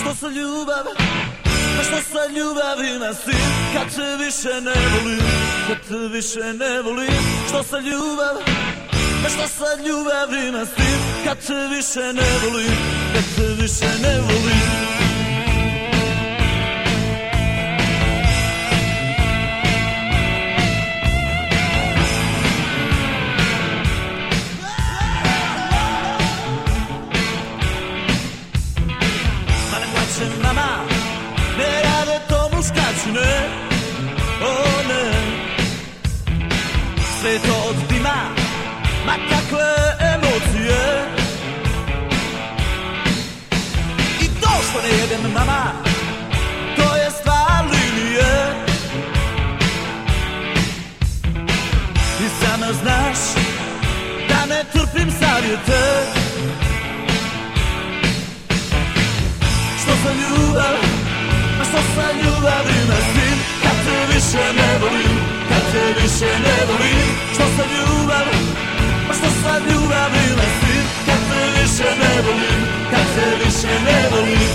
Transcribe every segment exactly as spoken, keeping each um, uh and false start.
Što sa ljubav, a što sa ljubavi na sin? Kad te više ne volim, kad te više ne volim. Što sa ljubav, a što sa ljubavi na sin? Kad te više ne volim, kad te više ne volim. Mama, ne rade to muškaci, ne, o ne. Sve to odbima, ma kakve emocije. I to što ne jedem, mama, to je stvar linije. Ti sama znaš da ne trpim savjete. Što sa ljubav, a što sa ljubavi na sin? Kad te više ne volim, kad te više ne volim. Što sa ljubav, a što sa ljubavi na sin? Kad te više ne volim, kad te više ne volim.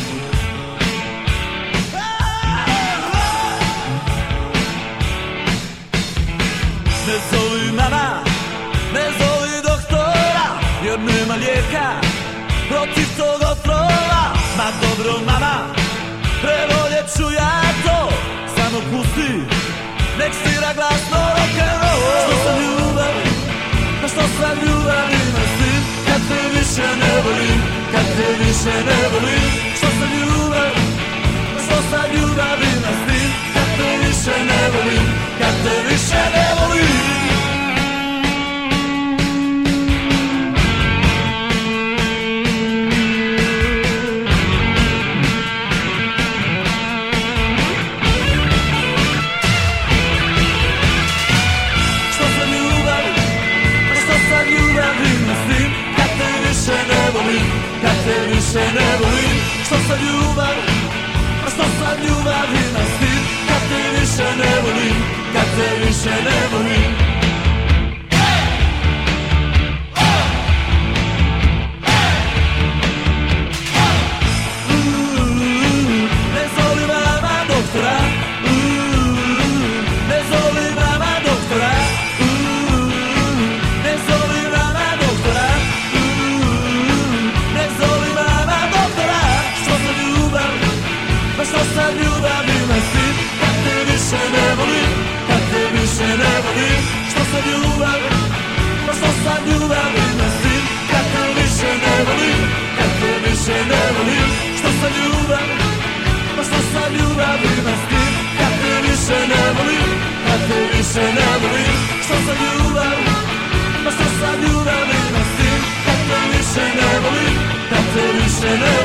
Ne zovi mama, ne zovi doktora, jer nema lijeka protiv tog otrova. Ma dobro mama, prevoljet ću ja to, samo pusti, nek svira glasno rock'n'roll. Što sa ljubav, a što sa ljubavi na sin? Kad te više ne volim, kad te više ne volim. Što sa ljubav, a što sa ljubavi na sin? Kad te više ne volim, kad te više ne volim. Kad te više ne volim, što sa ljubav, a što sa ljubavi na sin? Kad te više ne volim, kad te više ne volim. Ne zoli mama doktora, ne zoli mama doktora, ne zoli mama doktora. Pa što sa ljubavi na sin? Kad te više ne volim, kad te više ne volim. Što sa ljubav, pa što sa ljubavi na sin? Kad te više ne volim, kad te više ne volim. Što sa ljubav, pa što sa ljubavi na sin? Kad te više ne volim, kad te više ne volim. Što sa ljubav, pa što sa ljubavi na sin? Kad te više ne volim, kad te više ne volim.